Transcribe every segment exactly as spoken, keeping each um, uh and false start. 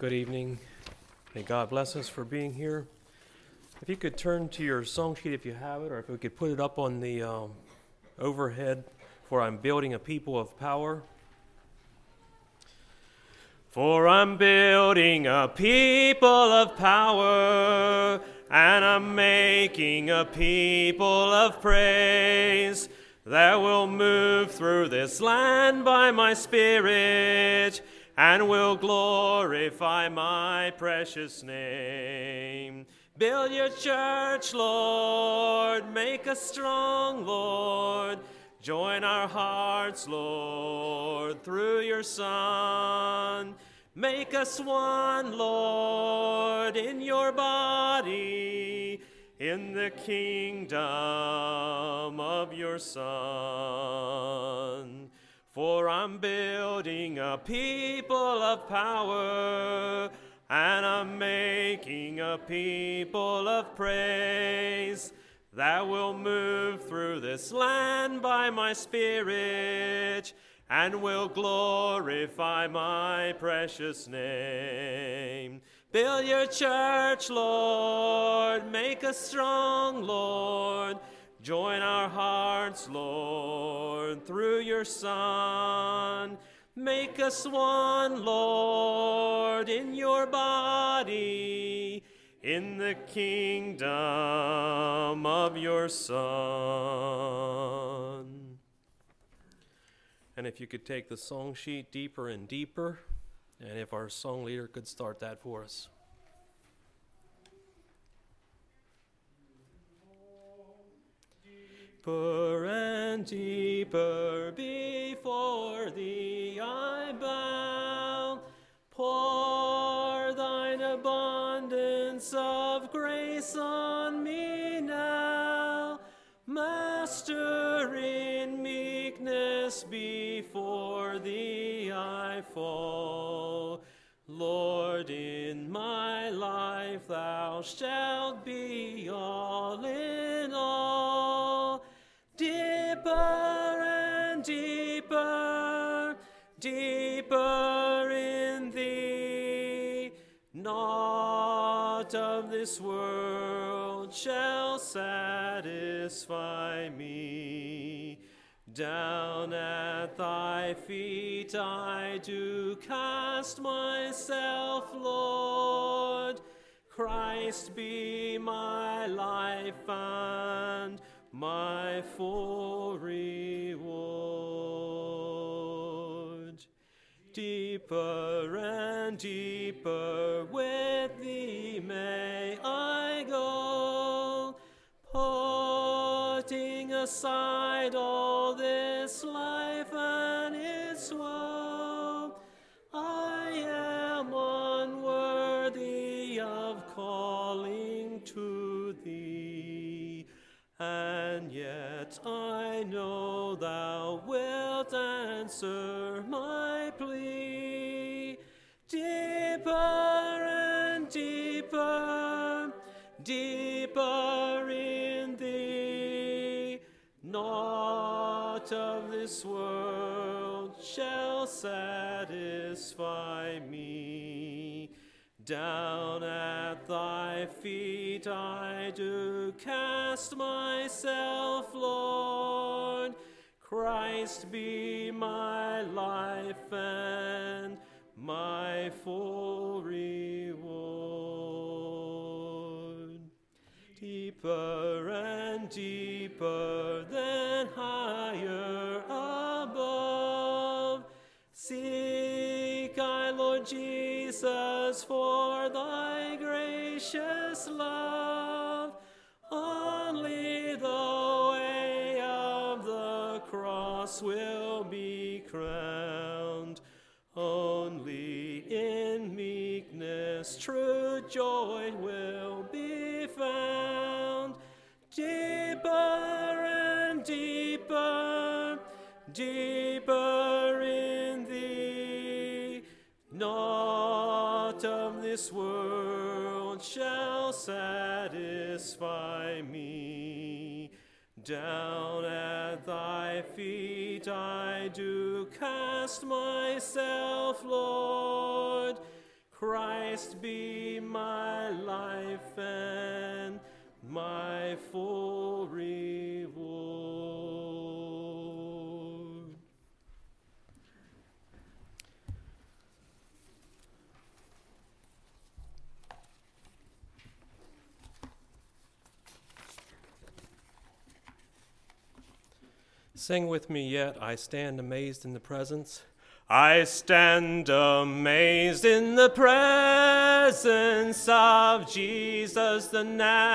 Good evening. May God bless us for being here. If you could turn to your song sheet if you have it, or if we could put it up on the um, overhead for I'm building a people of power. For I'm building a people of power, and I'm making a people of praise that will move through this land by my Spirit and will glorify my precious name. Build your church, Lord, make us strong, Lord. Join our hearts, Lord, through your Son. Make us one, Lord, in your body, in the kingdom of your Son. For I'm building a people of power, and I'm making a people of praise that will move through this land by my Spirit and will glorify my precious name. Build your church, Lord, make us strong, Lord. Join our hearts, Lord, through your Son. Make us one, Lord, in your body, in the kingdom of your Son. And if you could take the song sheet deeper and deeper, and if our song leader could start that for us. Deeper and deeper before thee I bow. Pour thine abundance of grace on me now. Master, in meekness before thee I fall. Lord, in my life thou shalt be all in all. Deeper and deeper, deeper in thee, naught of this world shall satisfy me. Down at thy feet I do cast myself, Lord. Christ be my life and my full reward. Deeper and deeper with thee may I go, putting aside all this life and its woe. I am unworthy of calling to thee, and yet I know thou wilt answer my plea. Deeper and deeper, deeper in thee, naught of this world shall satisfy me. Down at thy feet I do cast myself, Lord. Christ be my life and my full reward. Deeper and deeper, then higher above. Seek I, Lord Jesus, for thy gracious love. Only the way of the cross will be crowned. Only in meekness true joy will be found. Deeper and deeper, deeper in thee, naught of this world shall satisfy me. Down at thy feet I do cast myself, Lord. Christ be my life and my full reward. Sing with me yet, I stand amazed in the presence. I stand amazed in the presence of Jesus the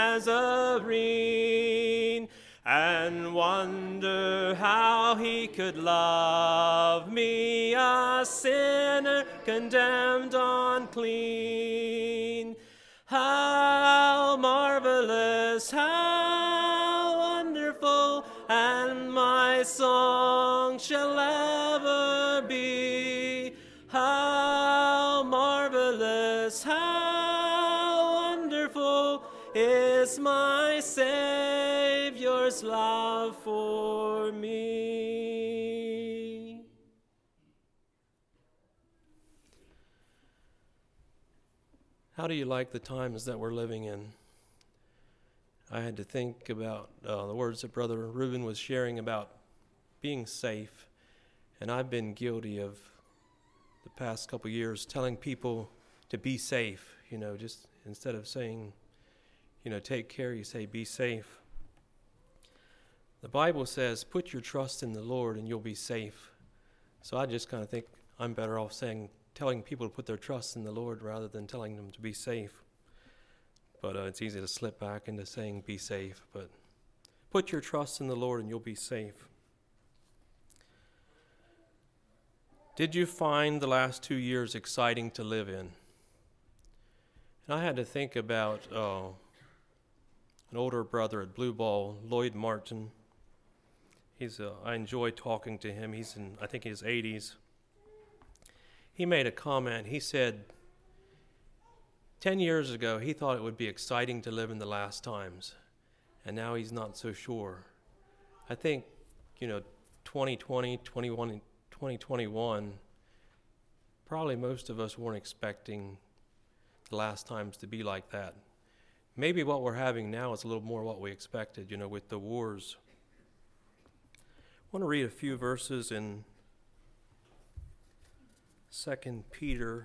Nazarene, and wonder how he could love me, a sinner condemned unclean. How marvelous, how wonderful, and my song shall ever be. How marvelous, how wonderful is my Savior's love for me. How do you like the times that we're living in? I had to think about uh, the words that Brother Reuben was sharing about being safe. And I've been guilty of the past couple years telling people to be safe, you know, just instead of saying, you know, take care, you say be safe. The Bible says, put your trust in the Lord and you'll be safe. So I just kind of think I'm better off saying, telling people to put their trust in the Lord rather than telling them to be safe. But uh, it's easy to slip back into saying be safe. But put your trust in the Lord and you'll be safe. Did you find the last two years exciting to live in? And I had to think about uh, an older brother at Blue Ball, Lloyd Martin. He's uh, I enjoy talking to him. He's in, I think, his eighties. He made a comment. He said, ten years ago, he thought it would be exciting to live in the last times, and now he's not so sure. I think, you know, twenty twenty, twenty-one, twenty twenty-one, probably most of us weren't expecting the last times to be like that. Maybe what we're having now is a little more what we expected, you know, with the wars. I want to read a few verses in Second Peter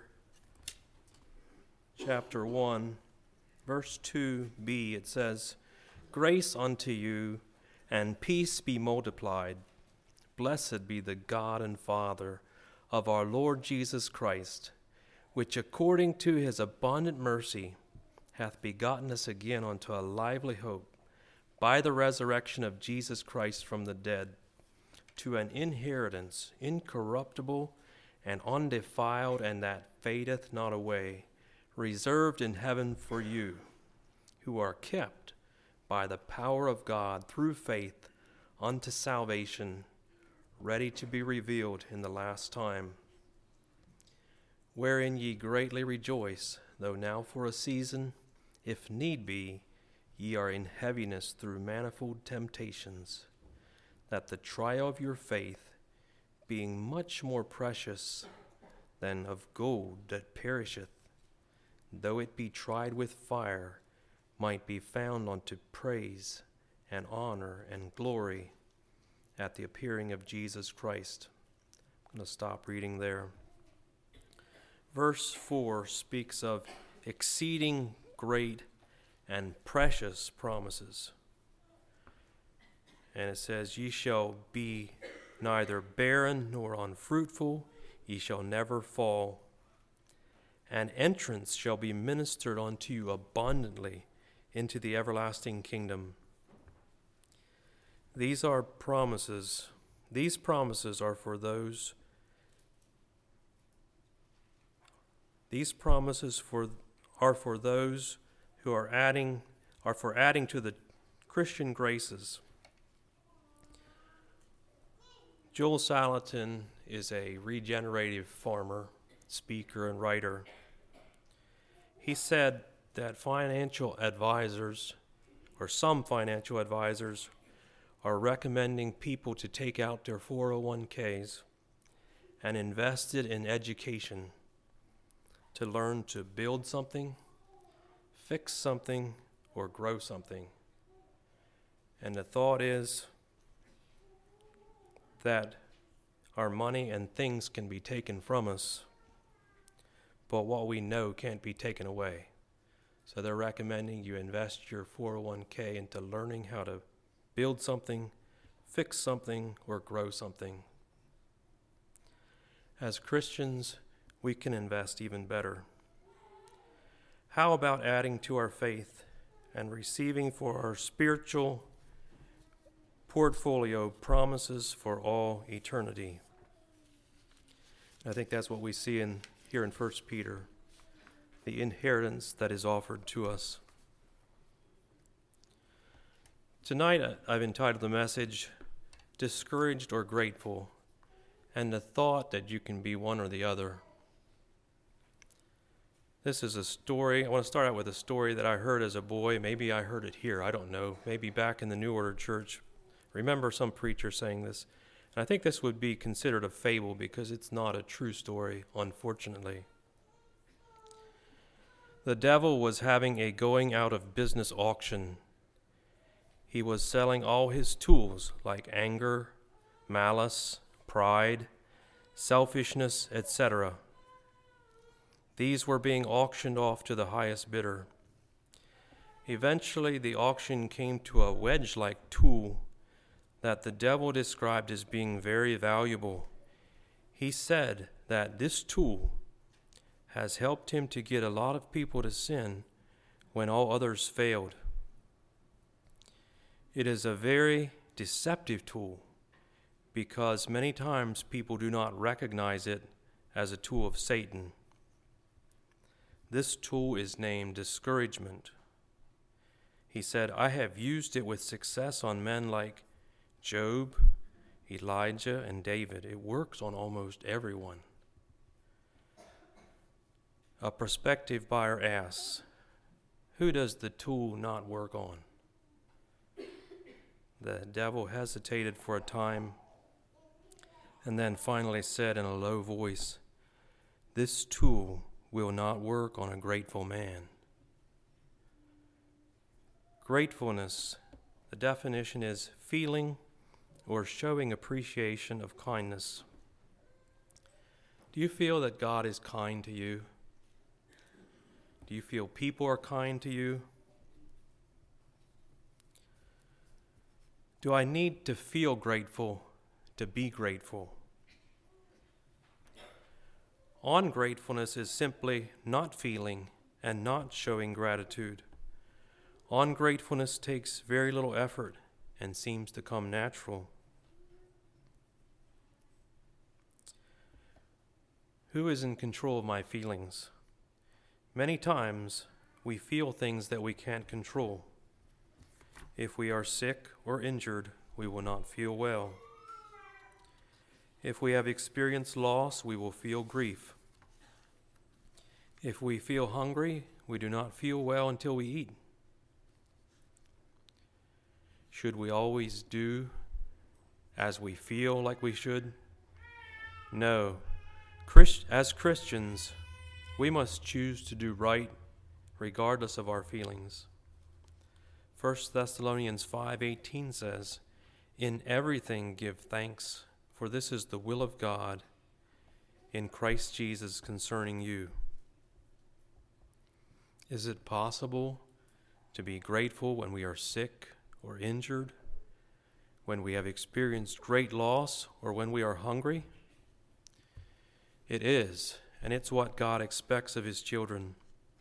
chapter one, verse two b. It says, "Grace unto you and peace be multiplied. Blessed be the God and Father of our Lord Jesus Christ, which according to his abundant mercy hath begotten us again unto a lively hope by the resurrection of Jesus Christ from the dead, to an inheritance incorruptible and undefiled, and that fadeth not away, reserved in heaven for you, who are kept by the power of God through faith unto salvation, ready to be revealed in the last time, wherein ye greatly rejoice, though now for a season, if need be, ye are in heaviness through manifold temptations, that the trial of your faith, being much more precious than of gold that perisheth, though it be tried with fire, might be found unto praise and honor and glory at the appearing of Jesus Christ." I'm going to stop reading there. Verse four speaks of exceeding great and precious promises. And it says, "Ye shall be neither barren nor unfruitful, ye shall never fall. And entrance shall be ministered unto you abundantly into the everlasting kingdom." These are promises. These promises are for those. These promises for are for those who are adding are for adding to the Christian graces. Joel Salatin is a regenerative farmer, speaker, and writer. He said that financial advisors, or some financial advisors, are recommending people to take out their four oh one k's and invest it in education. to learn to build something, fix something, or grow something. And the thought is that our money and things can be taken from us, but what we know can't be taken away. So they're recommending you invest your four oh one k into learning how to build something, fix something, or grow something. As Christians, we can invest even better. How about adding to our faith and receiving for our spiritual portfolio promises for all eternity? I think that's what we see in here in First Peter, the inheritance that is offered to us. Tonight I've entitled the message, Discouraged or Grateful, and the thought that you can be one or the other. This is a story. I want to start out with a story that I heard as a boy. Maybe I heard it here. I don't know. Maybe back in the New Order Church. Remember some preacher saying this. And I think this would be considered a fable because it's not a true story, unfortunately. The devil was having a going out of business auction. He was selling all his tools like anger, malice, pride, selfishness, et cetera. These were being auctioned off to the highest bidder. Eventually, the auction came to a wedge-like tool that the devil described as being very valuable. He said that this tool has helped him to get a lot of people to sin when all others failed. It is a very deceptive tool because many times people do not recognize it as a tool of Satan. This tool is named discouragement. He said, I have used it with success on men like Job, Elijah, and David. It works on almost everyone. A prospective buyer asks, who does the tool not work on? The devil hesitated for a time and then finally said in a low voice, this tool will not work on a grateful man. Gratefulness, the definition is feeling or showing appreciation of kindness. Do you feel that God is kind to you? Do you feel people are kind to you? Do I need to feel grateful to be grateful? Ungratefulness is simply not feeling and not showing gratitude. Ungratefulness takes very little effort and seems to come natural. Who is in control of my feelings? Many times we feel things that we can't control. If we are sick or injured, we will not feel well. If we have experienced loss, we will feel grief. If we feel hungry, we do not feel well until we eat. Should we always do as we feel like we should? No. Christ- as Christians, we must choose to do right regardless of our feelings. First Thessalonians five eighteen says, in everything give thanks, for this is the will of God in Christ Jesus concerning you. Is it possible to be grateful when we are sick or injured, when we have experienced great loss, or when we are hungry? It is, and it's what God expects of his children.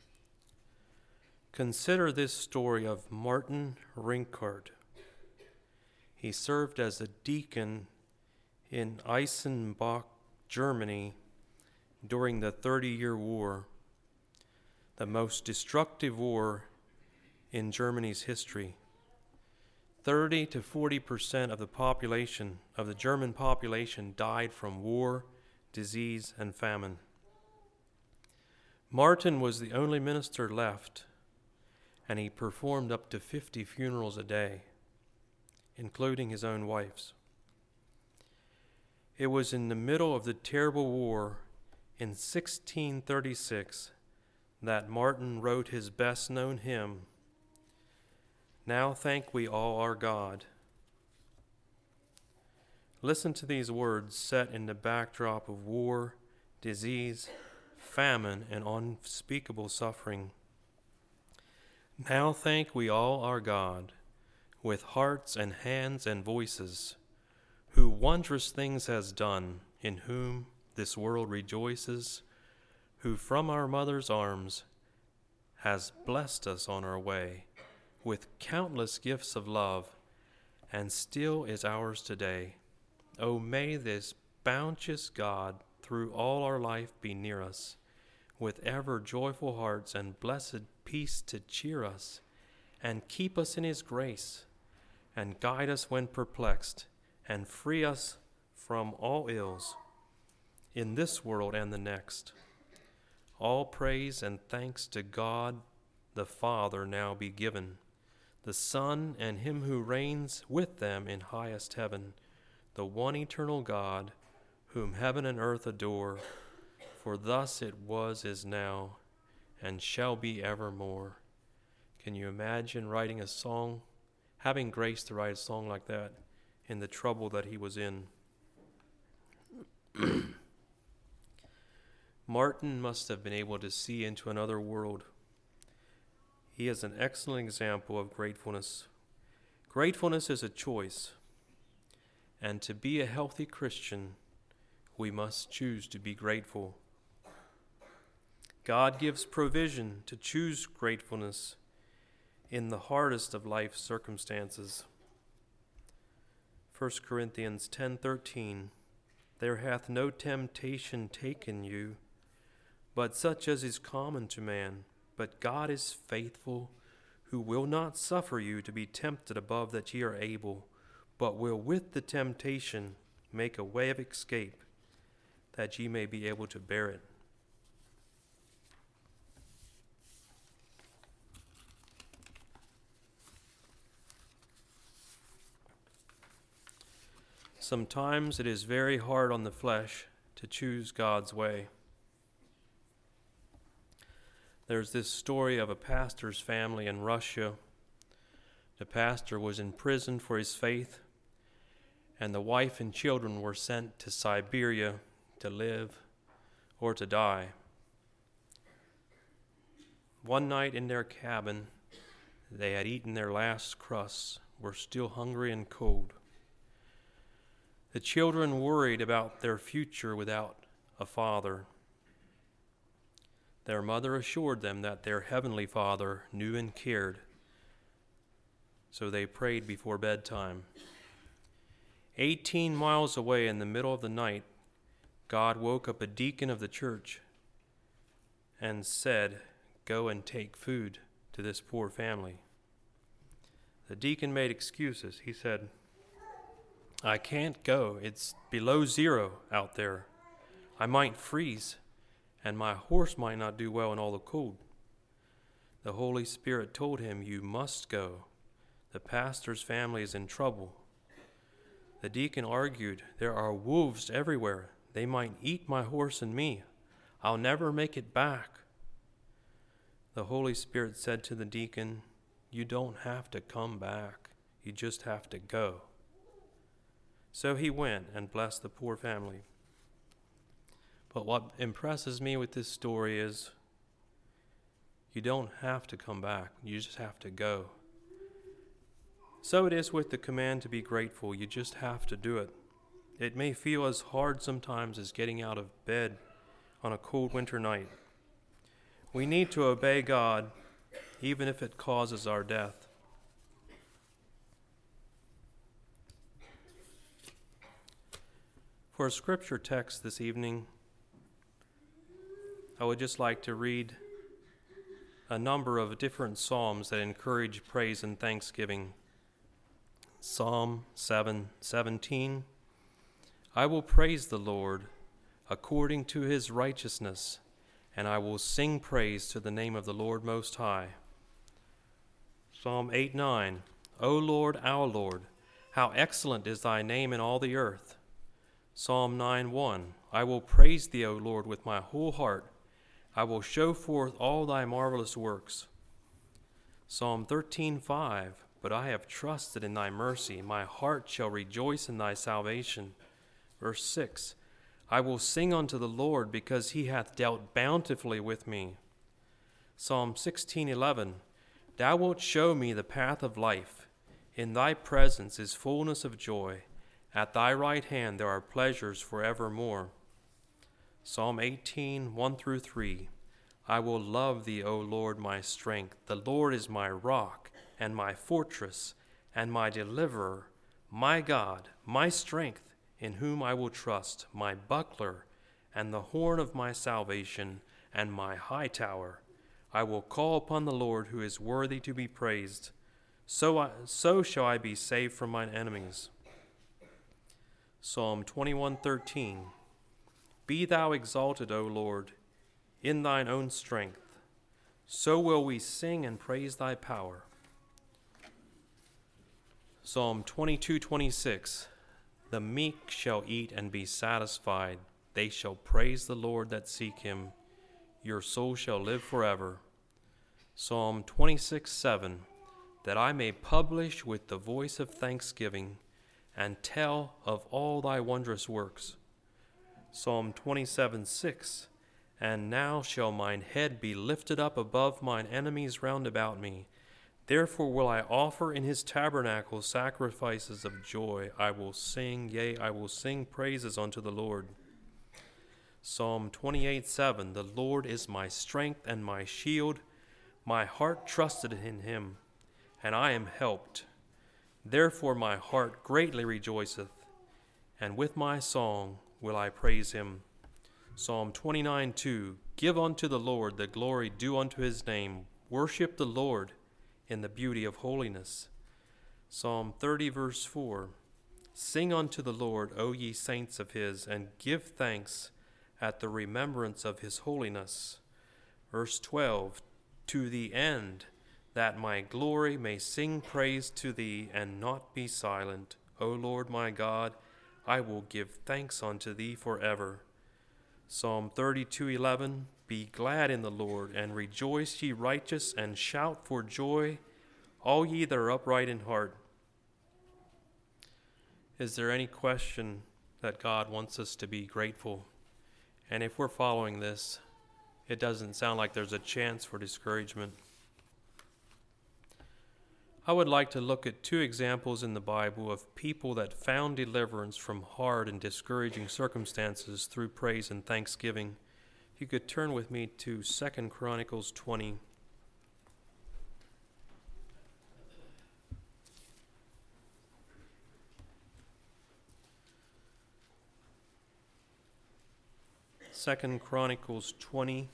Consider this story of Martin Rinkart. He served as a deacon in Eisenbach, Germany, during the Thirty-Year War, the most destructive war in Germany's history. thirty to forty percent of the population, of the German population, died from war, disease, and famine. Martin was the only minister left, and he performed up to fifty funerals a day, including his own wife's. It was in the middle of the terrible war in sixteen thirty-six that Martin wrote his best-known hymn, "Now Thank We All Our God." Listen to these words set in the backdrop of war, disease, famine, and unspeakable suffering. Now thank we all our God, with hearts and hands and voices, who wondrous things has done, in whom this world rejoices, who from our mother's arms has blessed us on our way with countless gifts of love, and still is ours today. Oh, may this bounteous God through all our life be near us, with ever joyful hearts and blessed peace to cheer us, and keep us in his grace, and guide us when perplexed, and free us from all ills, in this world and the next. All praise and thanks to God the Father now be given, the Son and him who reigns with them in highest heaven, the one eternal God, whom heaven and earth adore, for thus it was, is now, and shall be evermore. Can you imagine writing a song, having grace to write a song like that in the trouble that he was in? Martin must have been able to see into another world. He is an excellent example of gratefulness. Gratefulness is a choice, and to be a healthy Christian, we must choose to be grateful. God gives provision to choose gratefulness in the hardest of life's circumstances. First Corinthians ten thirteen, "There hath no temptation taken you, but such as is common to man. But God is faithful, who will not suffer you to be tempted above that ye are able, but will with the temptation make a way of escape, that ye may be able to bear it." Sometimes it is very hard on the flesh to choose God's way. There's this story of a pastor's family in Russia. The pastor was imprisoned for his faith, and the wife and children were sent to Siberia to live or to die. One night in their cabin, they had eaten their last crusts, were still hungry and cold. The children worried about their future without a father. Their mother assured them that their heavenly Father knew and cared, so they prayed before bedtime. Eighteen miles away in the middle of the night, God woke up a deacon of the church and said, "Go and take food to this poor family." The deacon made excuses. He said, "I can't go. It's below zero out there. I might freeze, and my horse might not do well in all the cold." The Holy Spirit told him, "You must go. The pastor's family is in trouble." The deacon argued, "There are wolves everywhere. They might eat my horse and me. I'll never make it back." The Holy Spirit said to the deacon, "You don't have to come back. You just have to go." So he went and blessed the poor family. But what impresses me with this story is you don't have to come back. You just have to go. So it is with the command to be grateful. You just have to do it. It may feel as hard sometimes as getting out of bed on a cold winter night. We need to obey God, even if it causes our death. For a scripture text this evening, I would just like to read a number of different psalms that encourage praise and thanksgiving. Psalm seven seventeen, "I will praise the Lord according to his righteousness, and I will sing praise to the name of the Lord Most High." Psalm eight nine, "O Lord, our Lord, how excellent is thy name in all the earth." Psalm nine one, I will praise thee, O Lord, with my whole heart. I will show forth all thy marvelous works. Psalm thirteen five. But I have trusted in thy mercy. My heart shall rejoice in thy salvation. Verse six. I will sing unto the Lord, because he hath dealt bountifully with me. Psalm sixteen eleven. Thou wilt show me the path of life. In thy presence is fullness of joy. At thy right hand there are pleasures forevermore. Psalm eighteen one through three. I will love thee, O Lord, my strength. The Lord is my rock and my fortress and my deliverer, my God, my strength, in whom I will trust, my buckler and the horn of my salvation and my high tower. I will call upon the Lord, who is worthy to be praised. So, I, so shall I be saved from mine enemies. Psalm twenty-one thirteen. Be thou exalted, O Lord, in thine own strength. So will we sing and praise thy power. Psalm twenty-two twenty-six. The meek shall eat and be satisfied. They shall praise the Lord that seek him. Your soul shall live forever. Psalm twenty-six seven. That I may publish with the voice of thanksgiving and tell of all thy wondrous works. Psalm twenty-seven six. And now shall mine head be lifted up above mine enemies round about me. Therefore will I offer in his tabernacle sacrifices of joy. I will sing, yea, I will sing praises unto the Lord. Psalm twenty-eight seven. The Lord is my strength and my shield. My heart trusted in him, and I am helped. Therefore my heart greatly rejoiceth, and with my song will I praise him. Psalm twenty-nine two. Give unto the Lord the glory due unto his name. Worship the Lord in the beauty of holiness. Psalm thirty verse four. Sing unto the Lord, O ye saints of his, and give thanks at the remembrance of his holiness. Verse twelve. To the end that my glory may sing praise to thee and not be silent. O Lord my God, I will give thanks unto thee forever. Psalm thirty-two eleven. Be glad in the Lord, and rejoice, ye righteous, and shout for joy, all ye that are upright in heart. Is there any question that God wants us to be grateful? And if we're following this, it doesn't sound like there's a chance for discouragement. I would like to look at two examples in the Bible of people that found deliverance from hard and discouraging circumstances through praise and thanksgiving. If you could turn with me to Second Chronicles twenty. Second Chronicles twenty.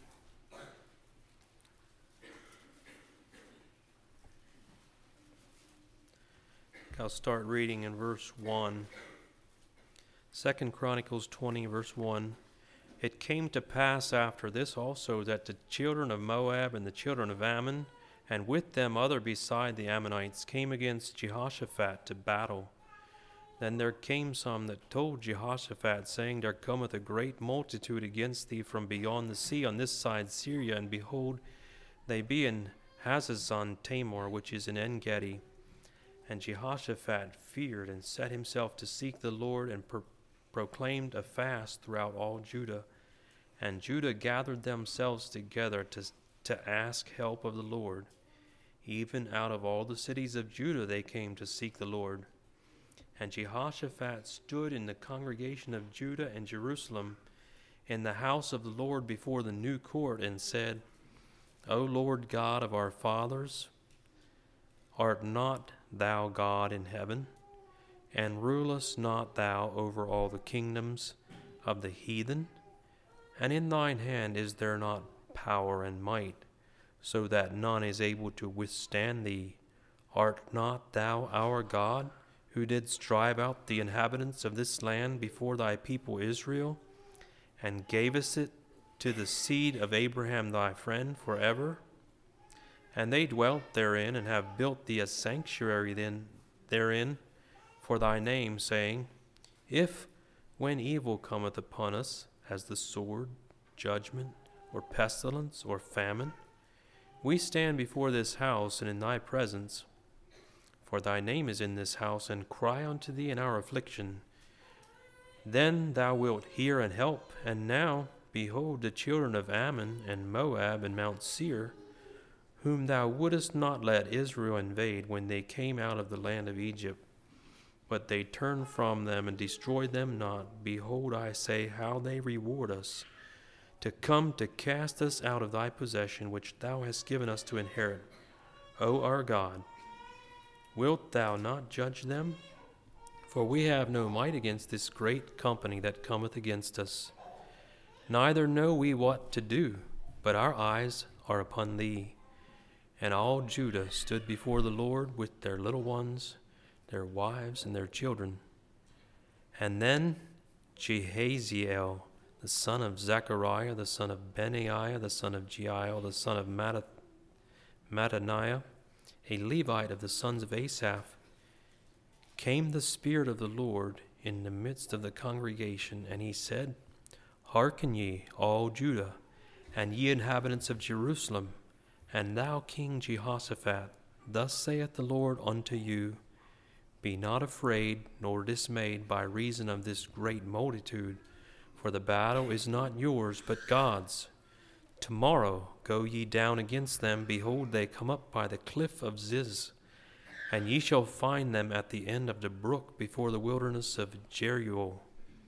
I'll start reading in verse one. Second Chronicles twenty, verse one. It came to pass after this also that the children of Moab and the children of Ammon, and with them other beside the Ammonites, came against Jehoshaphat to battle. Then there came some that told Jehoshaphat, saying, There cometh a great multitude against thee from beyond the sea on this side Syria, and behold, they be in Hazazon Tamar, which is in En-gedi. And Jehoshaphat feared and set himself to seek the Lord, and pro- proclaimed a fast throughout all Judah. And Judah gathered themselves together to, to ask help of the Lord. Even out of all the cities of Judah they came to seek the Lord. And Jehoshaphat stood in the congregation of Judah and Jerusalem in the house of the Lord before the new court, and said, O Lord God of our fathers, art not thou God in heaven? And rulest not thou over all the kingdoms of the heathen? And in thine hand is there not power and might, so that none is able to withstand thee? Art not thou our God, who didst drive out the inhabitants of this land before thy people Israel, and gavest it to the seed of Abraham thy friend forever? And they dwelt therein, and have built thee a sanctuary then therein for thy name, saying, If when evil cometh upon us, as the sword, judgment, or pestilence, or famine, we stand before this house and in thy presence. For thy name is in this house, and cry unto thee in our affliction. Then thou wilt hear and help. And now, behold, the children of Ammon and Moab and Mount Seir, whom thou wouldest not let Israel invade when they came out of the land of Egypt, but they turned from them and destroyed them not. Behold, I say, how they reward us, to come to cast us out of thy possession, which thou hast given us to inherit. O our God, wilt thou not judge them? For we have no might against this great company that cometh against us. Neither know we what to do, but our eyes are upon thee. And all Judah stood before the Lord with their little ones, their wives, and their children. And then Jehaziel, the son of Zechariah, the son of Benaiah, the son of Jeiel, the son of Mattath- Mattaniah, a Levite of the sons of Asaph, came the Spirit of the Lord in the midst of the congregation, and he said, Hearken ye, all Judah, and ye inhabitants of Jerusalem, and thou King Jehoshaphat, thus saith the Lord unto you, Be not afraid nor dismayed by reason of this great multitude, for the battle is not yours, but God's. Tomorrow go ye down against them. Behold, they come up by the cliff of Ziz, and ye shall find them at the end of the brook before the wilderness of Jeruel.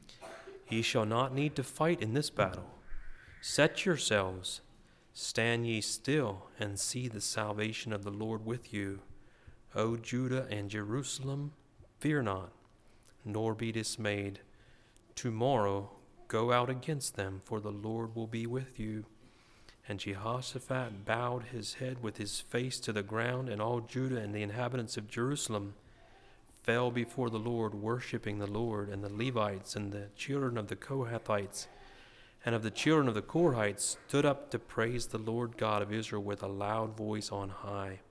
Ye shall not need to fight in this battle. Set yourselves, stand ye still, and see the salvation of the Lord with you. O Judah and Jerusalem, fear not, nor be dismayed. Tomorrow go out against them, for the Lord will be with you. And Jehoshaphat bowed his head with his face to the ground, and all Judah and the inhabitants of Jerusalem fell before the Lord, worshiping the Lord. And the Levites and the children of the Kohathites and of the children of the Korhites stood up to praise the Lord God of Israel with a loud voice on high.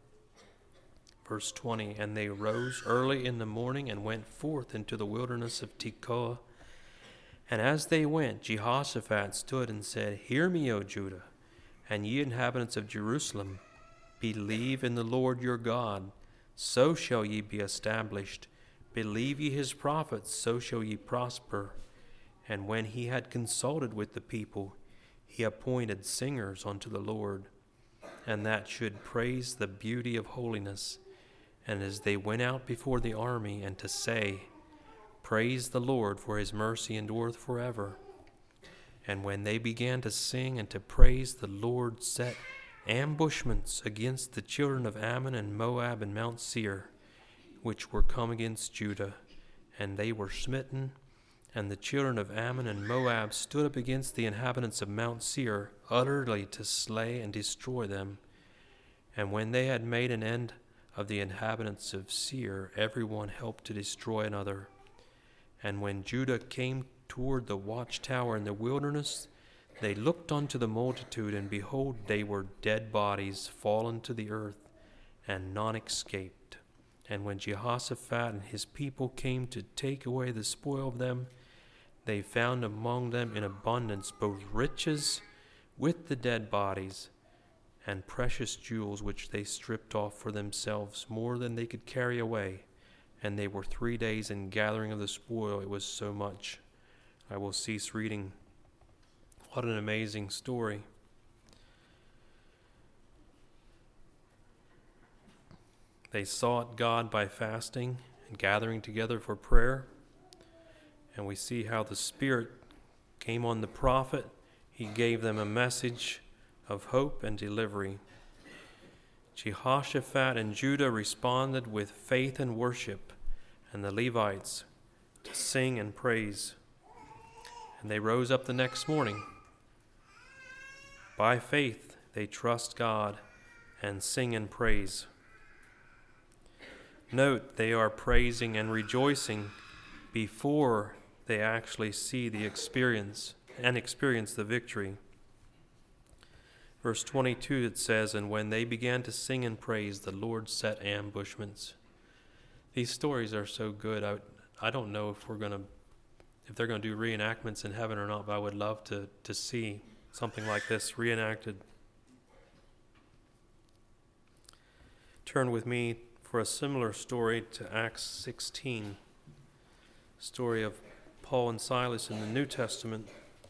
Verse twenty, And they rose early in the morning and went forth into the wilderness of Tekoa. And as they went, Jehoshaphat stood and said, Hear me, O Judah, and ye inhabitants of Jerusalem, believe in the Lord your God, so shall ye be established. Believe ye his prophets, so shall ye prosper. And when he had consulted with the people, he appointed singers unto the Lord, and that should praise the beauty of holiness. And as they went out before the army, and to say, Praise the Lord, for his mercy endureth forever. And when they began to sing and to praise, the Lord set ambushments against the children of Ammon and Moab and Mount Seir, which were come against Judah, and they were smitten. And the children of Ammon and Moab stood up against the inhabitants of Mount Seir, utterly to slay and destroy them. And when they had made an end of the inhabitants of Seir, every one helped to destroy another. And when Judah came toward the watchtower in the wilderness, they looked unto the multitude, and behold, they were dead bodies fallen to the earth, and none escaped. And when Jehoshaphat and his people came to take away the spoil of them, they found among them in abundance both riches with the dead bodies, and precious jewels which they stripped off for themselves, more than they could carry away. And they were three days in gathering of the spoil. It was so much. I will cease reading. What an amazing story. They sought God by fasting and gathering together for prayer. And we see how the Spirit came on the prophet. He gave them a message of hope and delivery. Jehoshaphat and Judah responded with faith and worship, and the Levites to sing and praise. And they rose up the next morning. By faith, they trust God and sing and praise. Note, they are praising and rejoicing before they actually see the experience and experience the victory. Verse twenty-two, it says, And when they began to sing and praise, the Lord set ambushments. These stories are so good. I, I don't know if we're going to if they're going to do reenactments in heaven or not, but I would love to, to see something like this reenacted. Turn with me for a similar story to Acts sixteen, story of Paul and Silas in the New Testament.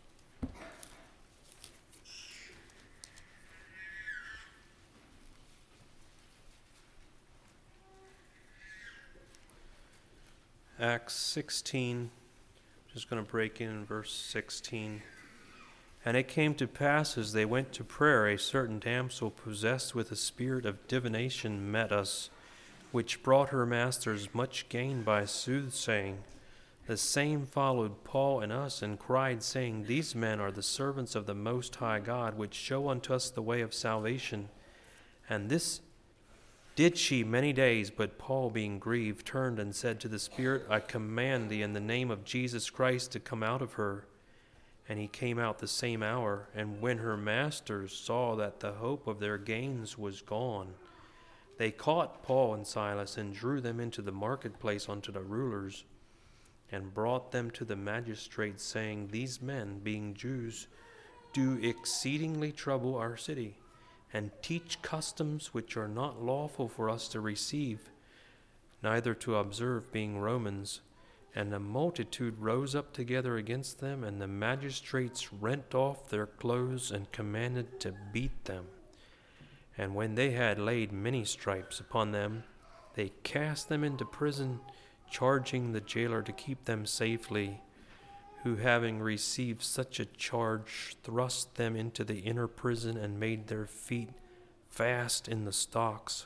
Acts sixteen, just going to break in in verse sixteen. And it came to pass as they went to prayer, a certain damsel possessed with a spirit of divination met us, which brought her masters much gain by soothsaying. The same followed Paul and us, and cried, saying, These men are the servants of the Most High God, which show unto us the way of salvation. And this did she many days, but Paul, being grieved, turned and said to the spirit, I command thee in the name of Jesus Christ to come out of her. And he came out the same hour, and when her masters saw that the hope of their gains was gone, they caught Paul and Silas and drew them into the marketplace unto the rulers, and brought them to the magistrates, saying, These men, being Jews, do exceedingly trouble our city, and teach customs which are not lawful for us to receive, neither to observe, being Romans. And the multitude rose up together against them, and the magistrates rent off their clothes and commanded to beat them. And when they had laid many stripes upon them, they cast them into prison, charging the jailer to keep them safely, who, having received such a charge, thrust them into the inner prison and made their feet fast in the stocks.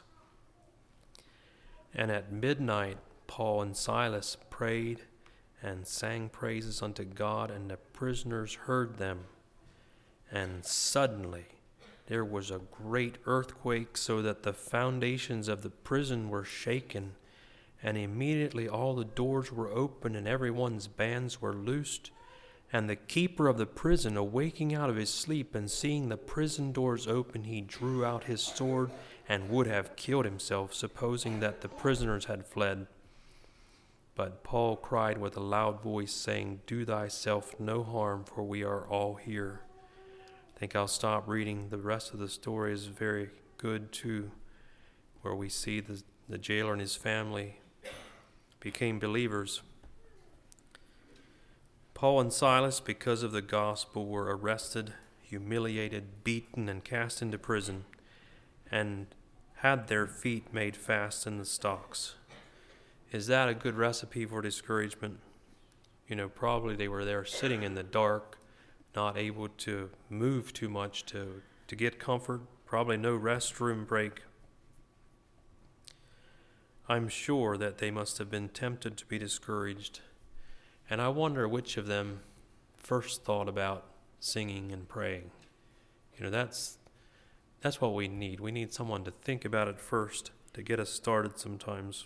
And at midnight Paul and Silas prayed and sang praises unto God, and the prisoners heard them. And suddenly there was a great earthquake, so that the foundations of the prison were shaken. And immediately all the doors were opened, and everyone's bands were loosed. And the keeper of the prison, awaking out of his sleep and seeing the prison doors open, he drew out his sword and would have killed himself, supposing that the prisoners had fled. But Paul cried with a loud voice, saying, Do thyself no harm, for we are all here. I think I'll stop reading. The rest of the story is very good too, where we see the, the jailer and his family became believers. Paul and Silas, because of the gospel, were arrested, humiliated, beaten, and cast into prison, and had their feet made fast in the stocks. Is that a good recipe for discouragement? You know, probably they were there sitting in the dark, not able to move too much to, to get comfort, probably no restroom break. I'm sure that they must have been tempted to be discouraged, and I wonder which of them first thought about singing and praying. You know, that's that's what we need. We need someone to think about it first to get us started sometimes.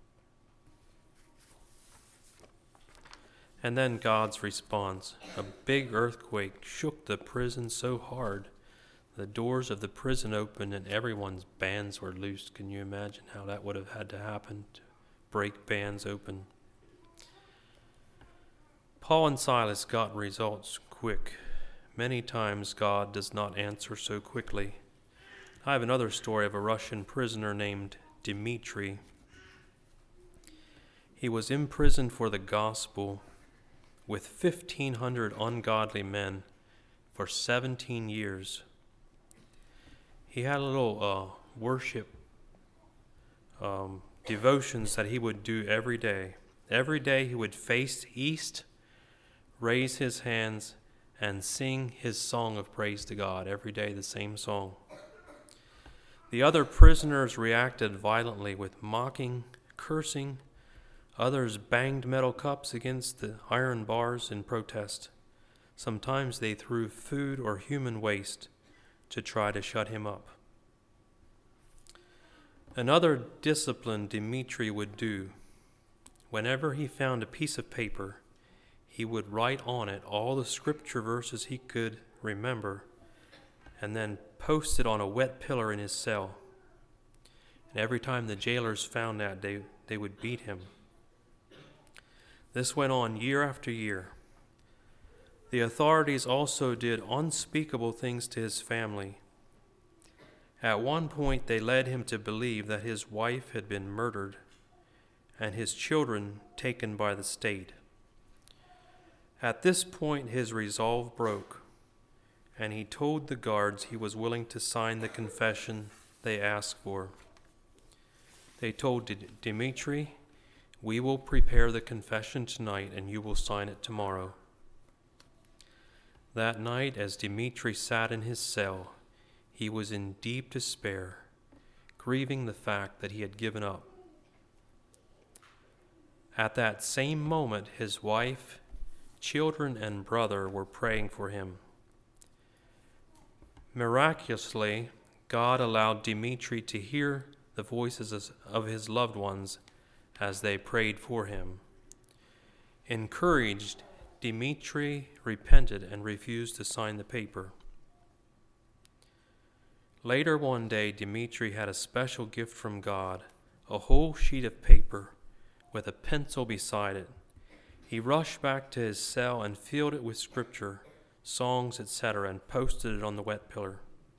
And then God's response. A big earthquake shook the prison so hard, the doors of the prison opened and everyone's bands were loosed. Can you imagine how that would have had to happen to break bands open? Paul and Silas got results quick. Many times God does not answer so quickly. I have another story of a Russian prisoner named Dmitri. He was imprisoned for the gospel with fifteen hundred ungodly men for seventeen years. He had a little uh, worship um, devotions that he would do every day. Every day he would face east, raise his hands, and sing his song of praise to God. Every day the same song. The other prisoners reacted violently with mocking, cursing. Others banged metal cups against the iron bars in protest. Sometimes they threw food or human waste to try to shut him up. Another discipline Dmitri would do. Whenever he found a piece of paper, he would write on it all the scripture verses he could remember and then post it on a wet pillar in his cell. And every time the jailers found that, they, they would beat him. This went on year after year. The authorities also did unspeakable things to his family. At one point, they led him to believe that his wife had been murdered and his children taken by the state. At this point, his resolve broke, and he told the guards he was willing to sign the confession they asked for. They told D- Dimitri, "We will prepare the confession tonight, and you will sign it tomorrow." That night, as Dimitri sat in his cell, he was in deep despair, grieving the fact that he had given up. At that same moment, his wife, children, and brother were praying for him. Miraculously, God allowed Dimitri to hear the voices of his loved ones as they prayed for him. Encouraged, Dimitri repented and refused to sign the paper. Later one day, Dimitri had a special gift from God, a whole sheet of paper with a pencil beside it. He rushed back to his cell and filled it with scripture, songs, et cetera, and posted it on the wet pillar.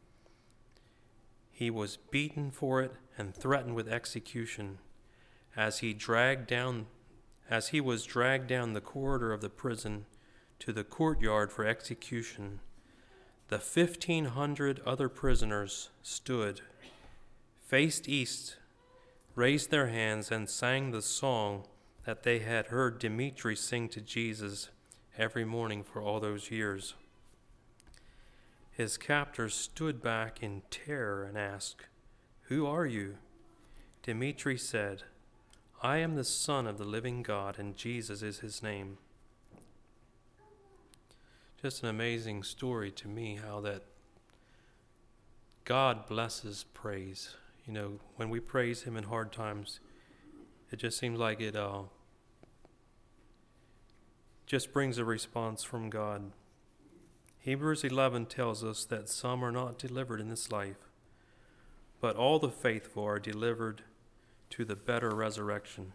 He was beaten for it and threatened with execution as he dragged down as he was dragged down the corridor of the prison to the courtyard for execution. The fifteen hundred other prisoners stood, faced east, raised their hands, and sang the song that they had heard Dimitri sing to Jesus every morning for all those years. His captors stood back in terror and asked, "Who are you?" Dimitri said, "I am the Son of the living God, and Jesus is his name." Just an amazing story to me, how that God blesses praise. You know, when we praise him in hard times, it just seems like it uh, just brings a response from God. Hebrews eleven tells us that some are not delivered in this life, but all the faithful are delivered to the better resurrection.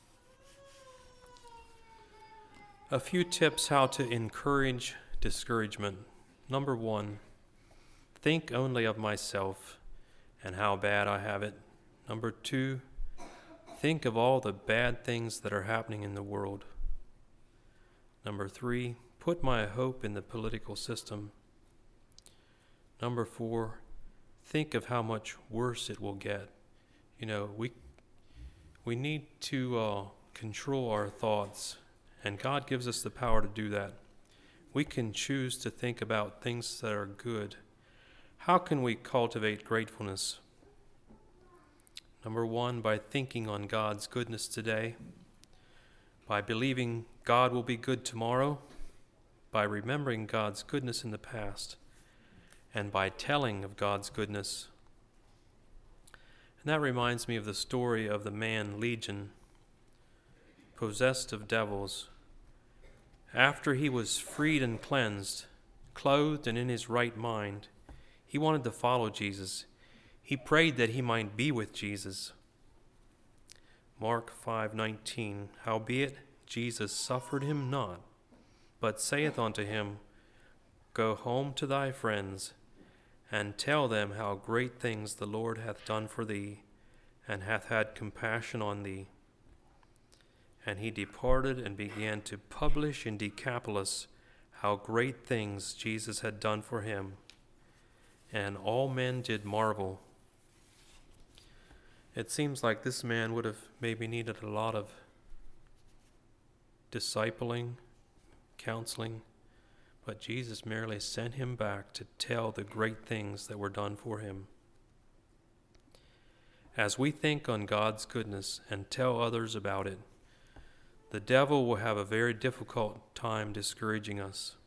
A few tips how to encourage discouragement. Number one, think only of myself and how bad I have it. Number two, think of all the bad things that are happening in the world. Number three, put my hope in the political system. Number four, think of how much worse it will get. You know, we we need to uh, control our thoughts, and God gives us the power to do that. We can choose to think about things that are good. How can we cultivate gratefulness? Number one, by thinking on God's goodness today, by believing God will be good tomorrow, by remembering God's goodness in the past, and by telling of God's goodness. And that reminds me of the story of the man Legion, possessed of devils. After he was freed and cleansed, clothed and in his right mind, he wanted to follow Jesus. He prayed that he might be with Jesus. Mark five nineteen, howbeit Jesus suffered him not, but saith unto him, Go home to thy friends, and tell them how great things the Lord hath done for thee, and hath had compassion on thee. And he departed and began to publish in Decapolis how great things Jesus had done for him. And all men did marvel. It seems like this man would have maybe needed a lot of discipling, counseling, but Jesus merely sent him back to tell the great things that were done for him. As we think on God's goodness and tell others about it, the devil will have a very difficult time discouraging us.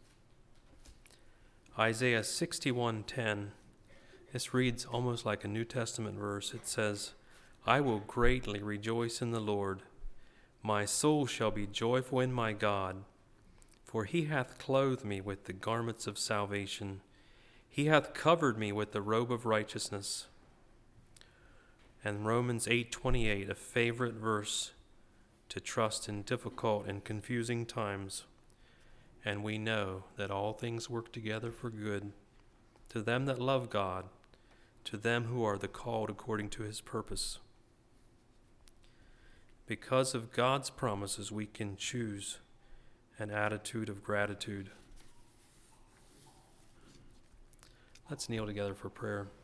Isaiah sixty-one ten, this reads almost like a New Testament verse. It says, I will greatly rejoice in the Lord. My soul shall be joyful in my God, for he hath clothed me with the garments of salvation. He hath covered me with the robe of righteousness. And Romans eight twenty-eight, a favorite verse to trust in difficult and confusing times. And we know that all things work together for good to them that love God, to them who are the called according to his purpose. Because of God's promises, we can choose an attitude of gratitude. Let's kneel together for prayer.